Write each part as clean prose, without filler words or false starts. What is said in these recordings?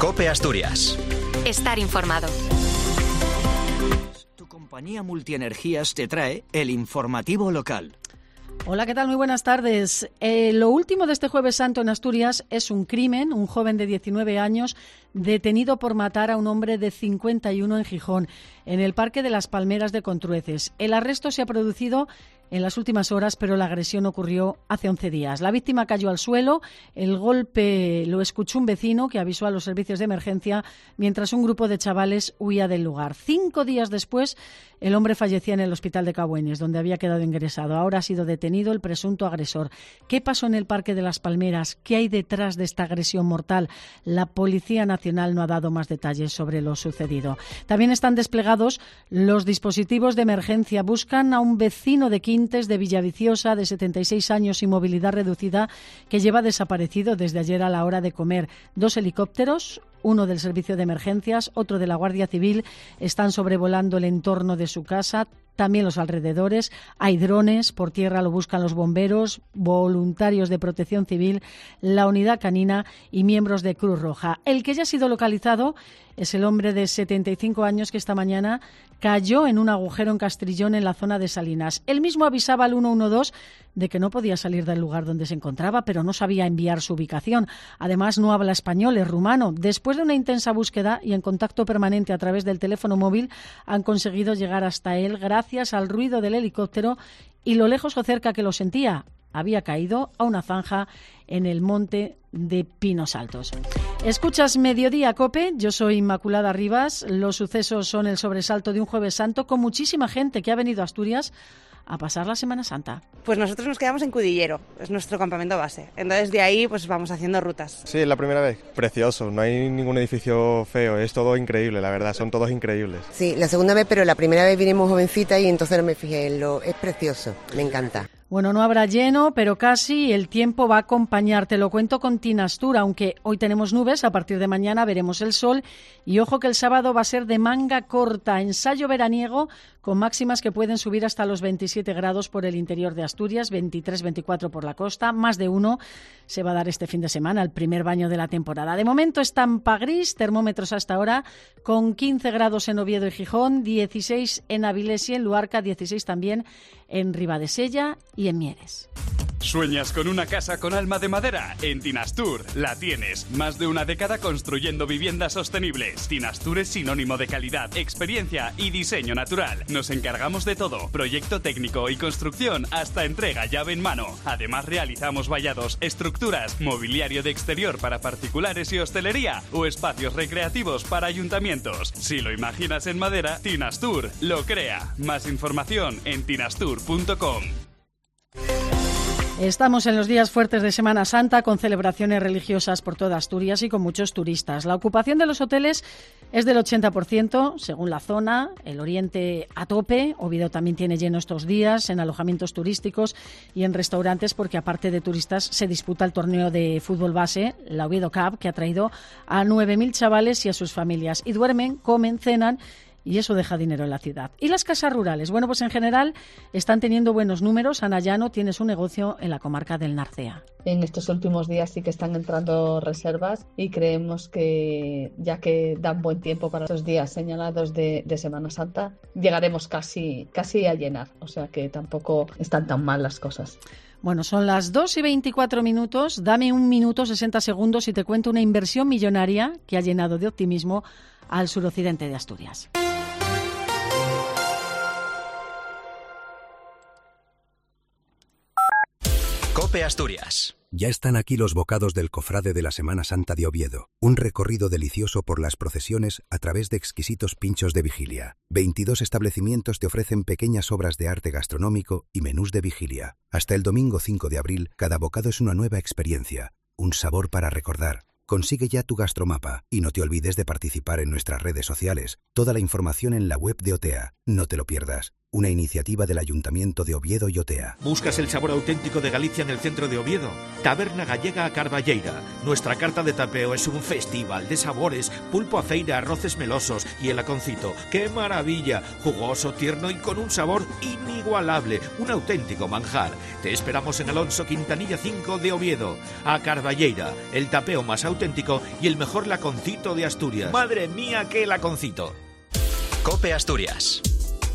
COPE Asturias. Estar informado. Tu compañía Multienergías te trae el informativo local. Hola, ¿qué tal? Muy buenas tardes. Lo último de este Jueves Santo en Asturias es un crimen. Un joven de 19 años detenido por matar a un hombre de 51 en Gijón, en el Parque de las Palmeras de Contrueces. El arresto se ha producido en las últimas horas, pero la agresión ocurrió hace 11 días. La víctima cayó al suelo, el golpe lo escuchó un vecino que avisó a los servicios de emergencia mientras un grupo de chavales huía del lugar. 5 días después, el hombre fallecía en el hospital de Cabuenes, donde había quedado ingresado. Ahora ha sido detenido el presunto agresor. ¿Qué pasó en el Parque de las Palmeras? ¿Qué hay detrás de esta agresión mortal? La Policía Nacional no ha dado más detalles sobre lo sucedido. También están desplegados los dispositivos de emergencia. Buscan a un vecino de Quintes, de Villaviciosa, de 76 años y movilidad reducida, que lleva desaparecido desde ayer a la hora de comer. 2 helicópteros, uno del Servicio de Emergencias, otro de la Guardia Civil, están sobrevolando el entorno de su casa, también los alrededores. Hay drones, por tierra lo buscan los bomberos, voluntarios de Protección Civil, la Unidad Canina y miembros de Cruz Roja. El que ya ha sido localizado es el hombre de 75 años que esta mañana cayó en un agujero en Castrillón, en la zona de Salinas. Él mismo avisaba al 112 de que no podía salir del lugar donde se encontraba, pero no sabía enviar su ubicación. Además, no habla español, es rumano. Después de una intensa búsqueda y en contacto permanente a través del teléfono móvil, han conseguido llegar hasta él gracias al ruido del helicóptero y lo lejos o cerca que lo sentía. Había caído a una zanja en el monte de Pinos Altos. Escuchas Mediodía COPE, yo soy Inmaculada Rivas. Los sucesos son el sobresalto de un Jueves Santo con muchísima gente que ha venido a Asturias a pasar la Semana Santa. Pues nosotros nos quedamos en Cudillero, es nuestro campamento base. Entonces de ahí pues vamos haciendo rutas. Sí, es la primera vez. Precioso, no hay ningún edificio feo, es todo increíble, la verdad, son todos increíbles. Sí, la segunda vez, pero la primera vez vinimos jovencita y entonces no me fijé en lo... Es precioso, me encanta. Bueno, no habrá lleno, pero casi el tiempo va a acompañar. Te lo cuento con Tinastur, aunque hoy tenemos nubes, a partir de mañana veremos el sol. Y ojo que el sábado va a ser de manga corta, ensayo veraniego, con máximas que pueden subir hasta los 27 grados por el interior de Asturias, 23, 24 por la costa. Más de uno se va a dar este fin de semana, el primer baño de la temporada. De momento estampa gris, termómetros hasta ahora, con 15 grados en Oviedo y Gijón, 16 en Avilés y en Luarca, 16 también en Ribadesella y en Mieres. ¿Sueñas con una casa con alma de madera? En Tinastur la tienes. Más de una década construyendo viviendas sostenibles. Tinastur es sinónimo de calidad, experiencia y diseño natural. Nos encargamos de todo, proyecto técnico y construcción hasta entrega llave en mano. Además realizamos vallados, estructuras, mobiliario de exterior para particulares y hostelería o espacios recreativos para ayuntamientos. Si lo imaginas en madera, Tinastur lo crea. Más información en tinastur.com. Estamos en los días fuertes de Semana Santa, con celebraciones religiosas por toda Asturias y con muchos turistas. La ocupación de los hoteles es del 80%, según la zona. El Oriente a tope. Oviedo también tiene lleno estos días en alojamientos turísticos y en restaurantes, porque aparte de turistas se disputa el torneo de fútbol base, la Oviedo Cup, que ha traído a 9.000 chavales y a sus familias. Y duermen, comen, cenan, y eso deja dinero en la ciudad. ¿Y las casas rurales? Bueno, pues en general están teniendo buenos números. Ana Llano tiene su negocio en la comarca del Narcea. En estos últimos días sí que están entrando reservas y creemos que, ya que dan buen tiempo para estos días señalados de Semana Santa, llegaremos casi a llenar. O sea que tampoco están tan mal las cosas. Bueno, son las 2:24. Dame 1 minuto 60 segundos y te cuento una inversión millonaria que ha llenado de optimismo al suroccidente de Asturias. COPE Asturias. Ya están aquí los bocados del Cofrade de la Semana Santa de Oviedo. Un recorrido delicioso por las procesiones a través de exquisitos pinchos de vigilia. 22 establecimientos te ofrecen pequeñas obras de arte gastronómico y menús de vigilia. Hasta el domingo 5 de abril, cada bocado es una nueva experiencia. Un sabor para recordar. Consigue ya tu gastromapa y no te olvides de participar en nuestras redes sociales. Toda la información en la web de OTEA. No te lo pierdas. una iniciativa del Ayuntamiento de Oviedo y Otea. ¿Buscas el sabor auténtico de Galicia en el centro de Oviedo? Taberna Gallega a Carballeira. Nuestra carta de tapeo es un festival de sabores, pulpo a feira, arroces melosos y el aconcito. ¡Qué maravilla! Jugoso, tierno y con un sabor inigualable, un auténtico manjar. Te esperamos en Alonso Quintanilla 5 de Oviedo. A Carballeira, el tapeo más auténtico y el mejor laconcito de Asturias. ¡Madre mía, qué laconcito! COPE Asturias.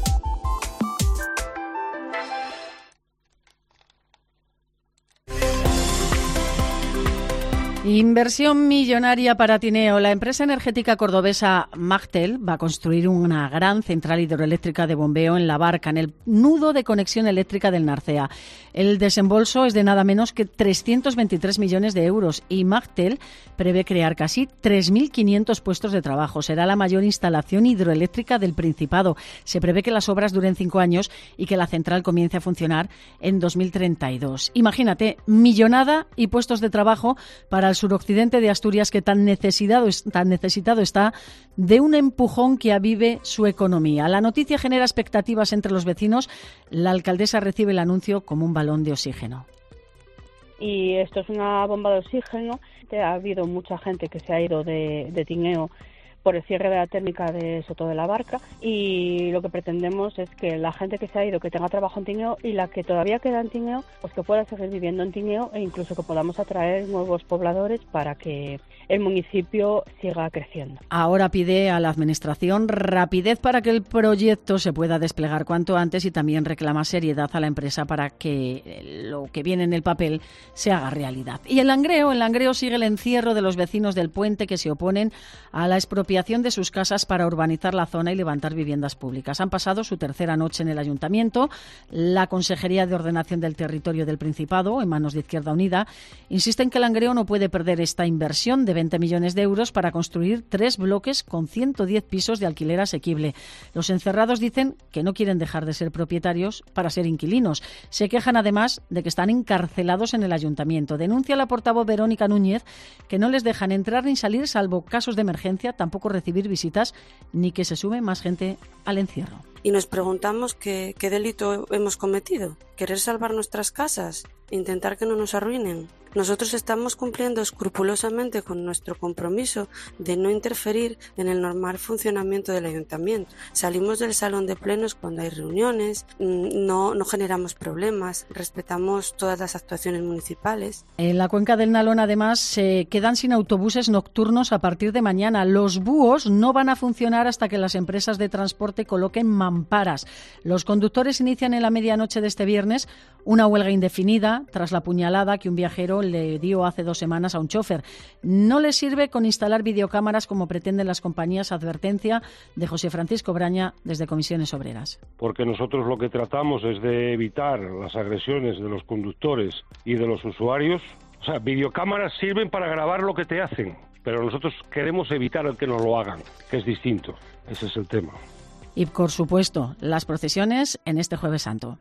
Inversión millonaria para Tineo. La empresa energética cordobesa Magtel va a construir una gran central hidroeléctrica de bombeo en La Barca, en el nudo de conexión eléctrica del Narcea. El desembolso es de nada menos que 323 millones de euros y Magtel prevé crear casi 3.500 puestos de trabajo. Será la mayor instalación hidroeléctrica del Principado. Se prevé que las obras duren 5 años y que la central comience a funcionar en 2032. Imagínate, millonada y puestos de trabajo para el suroccidente de Asturias, que tan necesitado está de un empujón que avive su economía. La noticia genera expectativas entre los vecinos. La alcaldesa recibe el anuncio como un balón de oxígeno. Y esto es una bomba de oxígeno. Ha habido mucha gente que se ha ido de Tineo por el cierre de la térmica de Soto de la Barca, y lo que pretendemos es que la gente que se ha ido, que tenga trabajo en Tineo, y la que todavía queda en Tineo, pues que pueda seguir viviendo en Tineo, e incluso que podamos atraer nuevos pobladores para que el municipio siga creciendo. Ahora pide a la Administración rapidez para que el proyecto se pueda desplegar cuanto antes, y también reclama seriedad a la empresa para que lo que viene en el papel se haga realidad. Y en Langreo sigue el encierro de los vecinos del Puente, que se oponen a la expropiación de sus casas para urbanizar la zona y levantar viviendas públicas. Han pasado su tercera noche en el Ayuntamiento. La Consejería de Ordenación del Territorio del Principado, en manos de Izquierda Unida, insiste en que Langreo no puede perder esta inversión de 20 millones de euros para construir 3 bloques con 110 pisos de alquiler asequible. Los encerrados dicen que no quieren dejar de ser propietarios para ser inquilinos. Se quejan además de que están encarcelados en el Ayuntamiento. Denuncia la portavoz Verónica Núñez que no les dejan entrar ni salir salvo casos de emergencia, tampoco recibir visitas ni que se sume más gente al encierro. Y nos preguntamos qué delito hemos cometido. ¿Querer salvar nuestras casas? ¿Intentar que no nos arruinen? Nosotros estamos cumpliendo escrupulosamente con nuestro compromiso de no interferir en el normal funcionamiento del ayuntamiento. Salimos del salón de plenos cuando hay reuniones, no generamos problemas, respetamos todas las actuaciones municipales. En la cuenca del Nalón, además, se quedan sin autobuses nocturnos a partir de mañana. Los búhos no van a funcionar hasta que las empresas de transporte coloquen mamparas. Los conductores inician en la medianoche de este viernes una huelga indefinida tras la puñalada que un viajero le dio hace 2 semanas a un chofer. No les sirve con instalar videocámaras como pretenden las compañías. Advertencia de José Francisco Braña desde Comisiones Obreras. Porque nosotros lo que tratamos es de evitar las agresiones de los conductores y de los usuarios. O sea, videocámaras sirven para grabar lo que te hacen, pero nosotros queremos evitar el que nos lo hagan, que es distinto. Ese es el tema. Y, por supuesto, las procesiones en este Jueves Santo.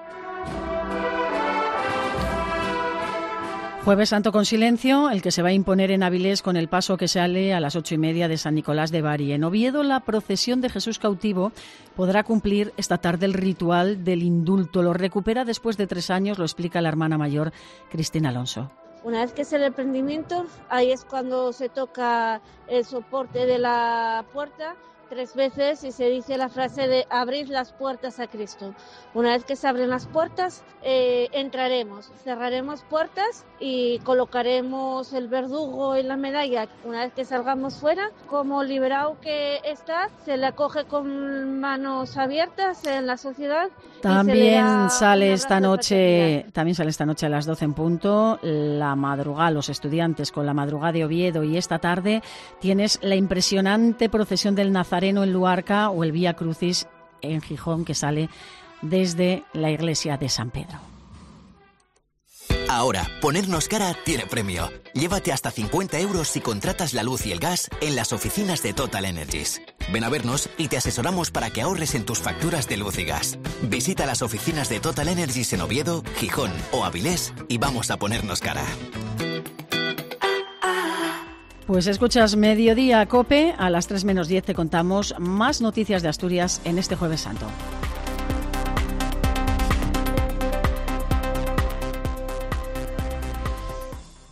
Jueves Santo con silencio, el que se va a imponer en Avilés con el paso que sale a las 8:30 de San Nicolás de Bari. En Oviedo, la procesión de Jesús cautivo podrá cumplir esta tarde el ritual del indulto. Lo recupera después de 3 años, lo explica la hermana mayor Cristina Alonso. Una vez que es el emprendimiento, ahí es cuando se toca el soporte de la puerta 3 veces y se dice la frase de abrir las puertas a Cristo. Una vez que se abren las puertas, entraremos, cerraremos puertas y colocaremos el verdugo y la medalla. Una vez que salgamos fuera, como liberado que está, se le acoge con manos abiertas en la sociedad. También sale esta noche a las 12 en punto la madrugada, los estudiantes con la madrugada de Oviedo, y esta tarde tienes la impresionante procesión del Nazareno en Luarca o el Vía Crucis en Gijón, que sale desde la iglesia de San Pedro. Ahora, ponernos cara tiene premio. Llévate hasta 50 euros si contratas la luz y el gas en las oficinas de Total Energies. Ven a vernos y te asesoramos para que ahorres en tus facturas de luz y gas. Visita las oficinas de Total Energies en Oviedo, Gijón o Avilés y vamos a ponernos cara. Pues escuchas Mediodía COPE, a las 3 menos 10 te contamos más noticias de Asturias en este Jueves Santo.